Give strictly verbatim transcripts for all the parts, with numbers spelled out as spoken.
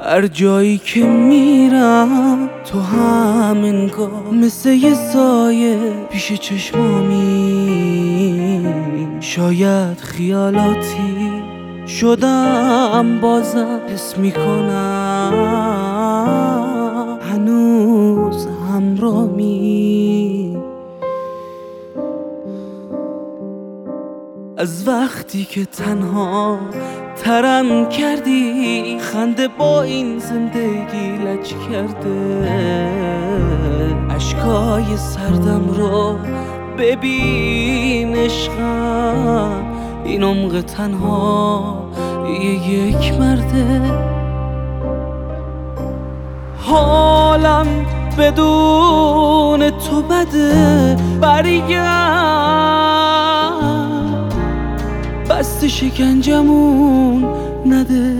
هر جایی که میرم تو هم انگار مثل یه سایه پیش چشمامی. شاید خیالاتی شدم بازم حس میکنم هنوز همرامی. از وقتی که تنها ترم کردی خنده با این زندگی لج کرده. اشکای سردم رو ببین عشقم، این عمق تنها یه یک مرده. حالم بدون تو بده، برگرد بست شکنجمون نده،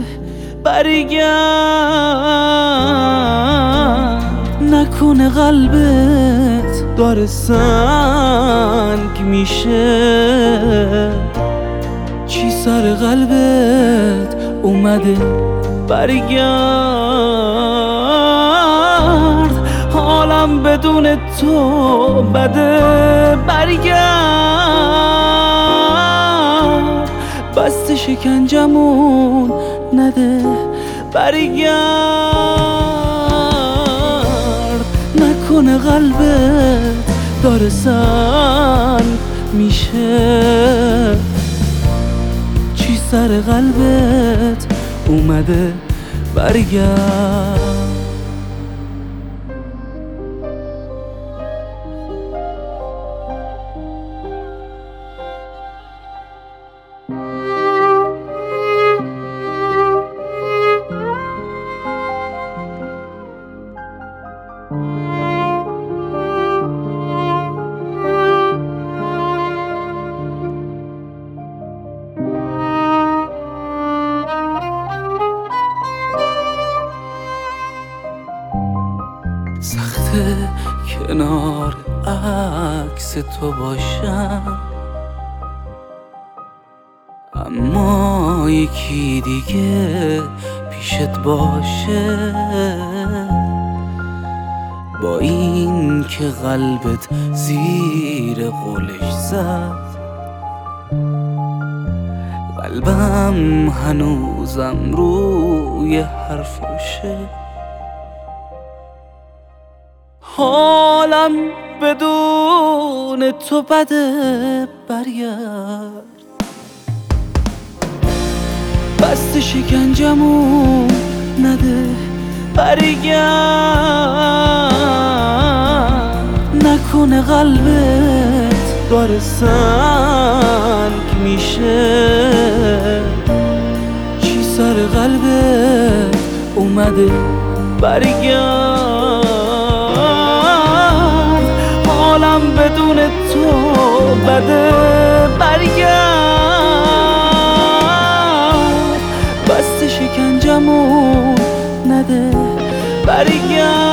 برگرد نکنه قلبت داره سنگ میشه. چی سر قلبت اومده، برگرد حالم بدون تو بده، برگرد بست شکنجمون نده، برگرد نکنه قلبت داره سنگ میشه. چی سر قلبت اومده، برگرد. سخته کنار عکس تو باشم، اما یکی دیگه پیشت باشه. با این که قلبت زیر قولش زد، قلبم هنوزم روی حرفشه. حالم بدون تو بده، برگرد بست شکنجمون نده، برگرد نکنه قلبت داره سنگ میشه. چی سر قلبت اومده، برگرد حالم بدون تو بده، برگرد بست شکنجمون نده، برگرد